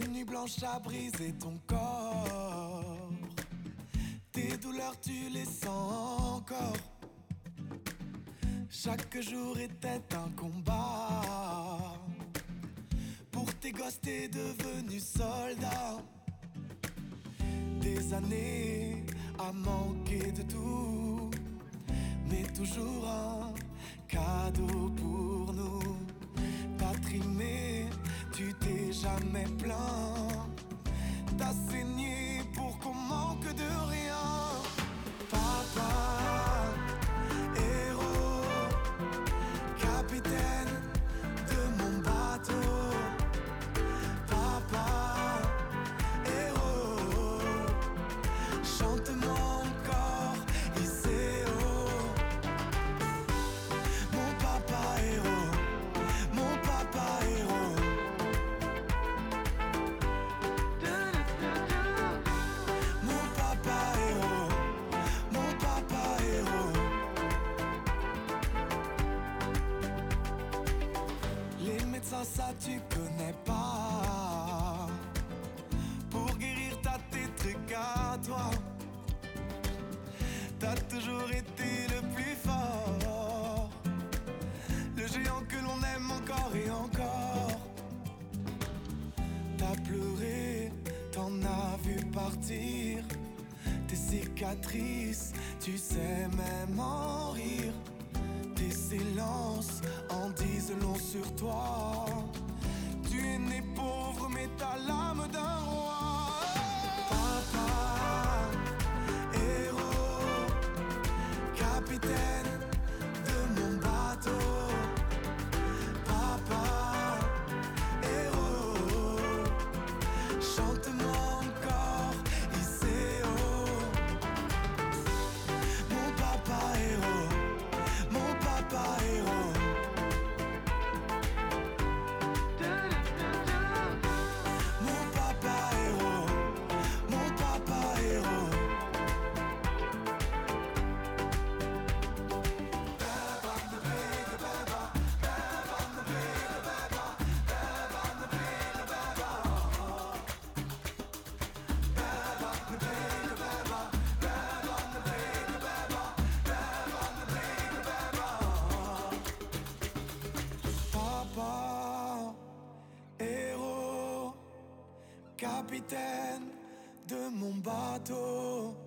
Une nuit blanche a brisé ton corps. Tes douleurs tu les sens encore. Chaque jour était un combat. Pour tes gosses t'es devenu soldat. Des années à manquer de tout, mais toujours un cadeau pour nous. T'as trimé, tu t'es jamais plaint. T'as saigné pour qu'on manque de rien. Papa, héros, capitaine de mon bateau. Papa, héros, chante-moi encore Iseo. Mon papa héros, mon papa héros. Mon papa héros, mon papa héros. Les médecins ça tu connais pas. Pour guérir t'as tes trucs à toi. T'as toujours été le plus fort, le géant que l'on aime encore et encore. T'as pleuré, t'en as vu partir. Tes cicatrices, tu sais même en rire. Tes silences en disent long sur toi. Tu es né pauvre mais t'as l'âme d'un roi. Papa, héros, capitaine de mon bateau. Papa, héros, chante-moi encore Iseo. Mon papa héros, mon papa héros. Mon papa héros, mon papa héros. Papa, héros, capitaine de mon bateau.